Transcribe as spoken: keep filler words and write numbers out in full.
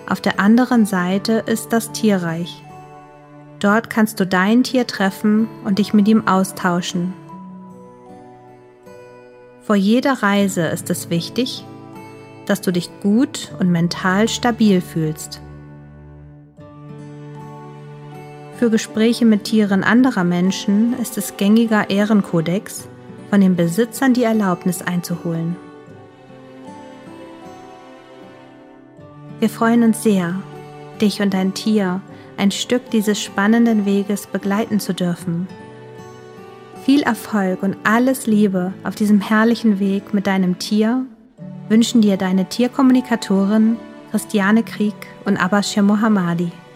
Auf der anderen Seite ist das Tierreich. Dort kannst du dein Tier treffen und dich mit ihm austauschen. Vor jeder Reise ist es wichtig, dass du dich gut und mental stabil fühlst. Für Gespräche mit Tieren anderer Menschen ist es gängiger Ehrenkodex, von den Besitzern die Erlaubnis einzuholen. Wir freuen uns sehr, dich und dein Tier ein Stück dieses spannenden Weges begleiten zu dürfen. Viel Erfolg und alles Liebe auf diesem herrlichen Weg mit deinem Tier wünschen dir deine Tierkommunikatorin Christiane Krieg und Abbas Mohammadi.